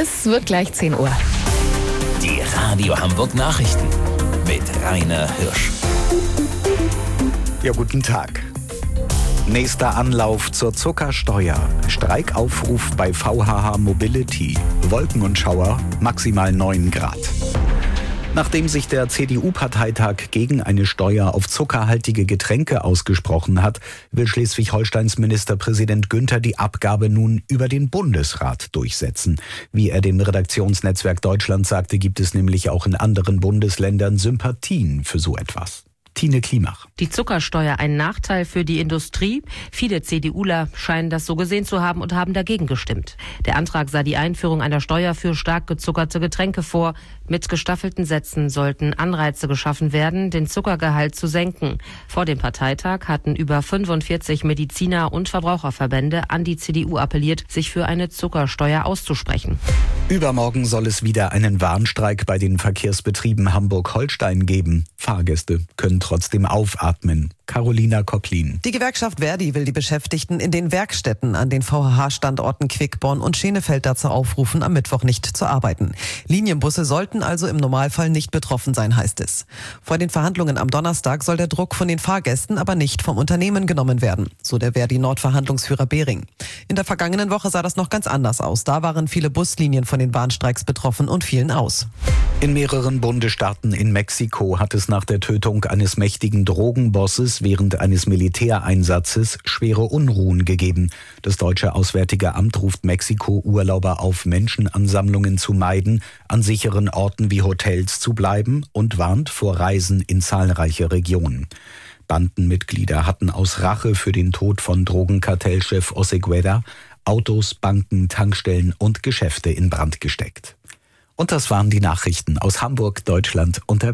Es wird gleich 10 Uhr. Die Radio Hamburg Nachrichten mit Rainer Hirsch. Ja, guten Tag. Nächster Anlauf zur Zuckersteuer. Streikaufruf bei VHH Mobility. Wolken und Schauer, maximal 9 Grad. Nachdem sich der CDU-Parteitag gegen eine Steuer auf zuckerhaltige Getränke ausgesprochen hat, will Schleswig-Holsteins Ministerpräsident Günther die Abgabe nun über den Bundesrat durchsetzen. Wie er dem Redaktionsnetzwerk Deutschland sagte, gibt es nämlich auch in anderen Bundesländern Sympathien für so etwas. Tine Klimach. Die Zuckersteuer ein Nachteil für die Industrie? Viele CDUler scheinen das so gesehen zu haben und haben dagegen gestimmt. Der Antrag sah die Einführung einer Steuer für stark gezuckerte Getränke vor. Mit gestaffelten Sätzen sollten Anreize geschaffen werden, den Zuckergehalt zu senken. Vor dem Parteitag hatten über 45 Mediziner und Verbraucherverbände an die CDU appelliert, sich für eine Zuckersteuer auszusprechen. Übermorgen soll es wieder einen Warnstreik bei den Verkehrsbetrieben Hamburg-Holstein geben. Fahrgäste können trotzdem aufatmen. Carolina Kopplin. Die Gewerkschaft ver.di will die Beschäftigten in den Werkstätten an den VHH-Standorten Quickborn und Schenefeld dazu aufrufen, am Mittwoch nicht zu arbeiten. Linienbusse sollten also im Normalfall nicht betroffen sein, heißt es. Vor den Verhandlungen am Donnerstag soll der Druck von den Fahrgästen aber nicht vom Unternehmen genommen werden, so der ver.di-Nordverhandlungsführer Behring. In der vergangenen Woche sah das noch ganz anders aus. Da waren viele Buslinien von den Warnstreiks betroffen und fielen aus. In mehreren Bundesstaaten in Mexiko hat es nach der Tötung eines mächtigen Drogenbosses während eines Militäreinsatzes schwere Unruhen gegeben. Das deutsche Auswärtige Amt ruft Mexiko-Urlauber auf, Menschenansammlungen zu meiden, an sicheren Orten wie Hotels zu bleiben und warnt vor Reisen in zahlreiche Regionen. Bandenmitglieder hatten aus Rache für den Tod von Drogenkartellchef Oseguera Autos, Banken, Tankstellen und Geschäfte in Brand gesteckt. Und das waren die Nachrichten aus Hamburg, Deutschland und der